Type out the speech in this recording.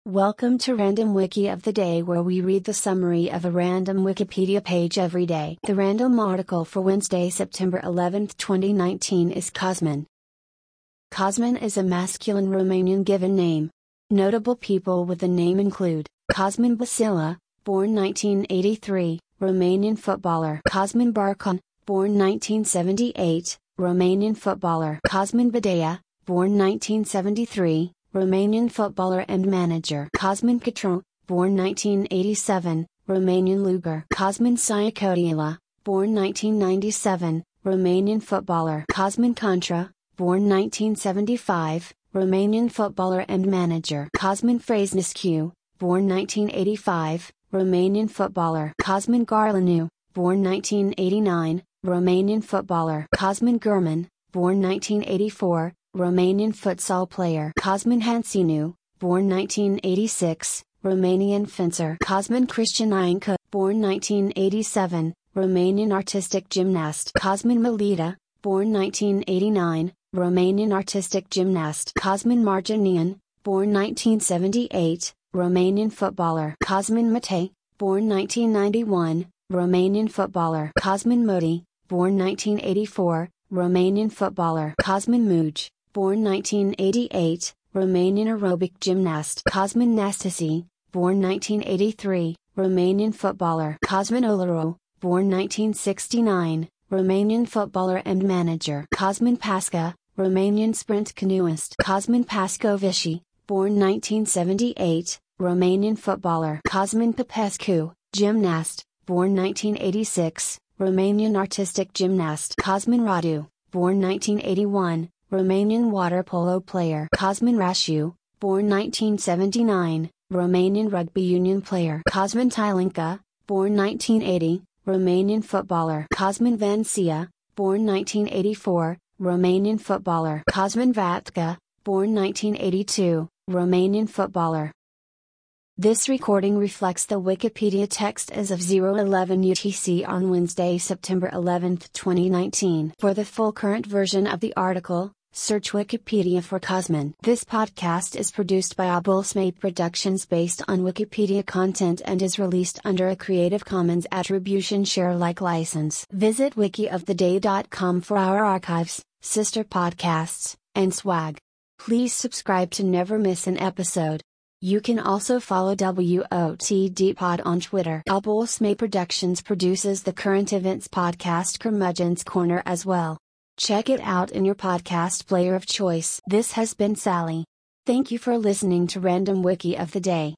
Welcome to Random Wiki of the Day, where we read the summary of a random Wikipedia page every day. The random article for Wednesday, September 11, 2019 is Cosmin. Cosmin is a masculine Romanian given name. Notable people with the name include Cosmin Basila, born 1983, Romanian footballer; Cosmin Barcan, born 1978, Romanian footballer; Cosmin Badea, born 1973, Romanian footballer and manager; Cosmin Catron, born 1987, Romanian luger; Cosmin Siacodiala, born 1997, Romanian footballer; Cosmin Contra, born 1975, Romanian footballer and manager; Cosmin Frăsnescu, born 1985, Romanian footballer; Cosmin Garlanu, born 1989, Romanian footballer; Cosmin German, born 1984, Romanian futsal player; Cosmin Hanținu, born 1986, Romanian fencer; Cosmin Cristian Iancu, born 1987, Romanian artistic gymnast; Cosmin Melita, born 1989, Romanian artistic gymnast; Cosmin Marginian, born 1978, Romanian footballer; Cosmin Matei, born 1991, Romanian footballer; Cosmin Modi, born 1984, Romanian footballer; Cosmin Muj, born 1988, Romanian aerobic gymnast; Cosmin Nastase, born 1983, Romanian footballer; Cosmin Olaru, born 1969, Romanian footballer and manager; Cosmin Pasca, Romanian sprint canoeist; Cosmin Pascovici, born 1978, Romanian footballer; Cosmin Popescu, gymnast, born 1986, Romanian artistic gymnast; Cosmin Radu, born 1981, Romanian water polo player; Cosmin Rașu, born 1979, Romanian rugby union player; Cosmin Tilinca, born 1980, Romanian footballer; Cosmin Vancia, born 1984, Romanian footballer; Cosmin Vatca, born 1982, Romanian footballer. This recording reflects the Wikipedia text as of 0:11 UTC on Wednesday, September 11, 2019. For the full current version of the article, search Wikipedia for Cosmin. This podcast is produced by Abulsmay Productions based on Wikipedia content and is released under a Creative Commons Attribution Share Alike license. Visit wikioftheday.com for our archives, sister podcasts, and swag. Please subscribe to never miss an episode. You can also follow WOTDpod on Twitter. Abulsmay Productions produces the current events podcast Curmudgeon's Corner as well. Check it out in your podcast player of choice. This has been Sally. Thank you for listening to Random Wiki of the Day.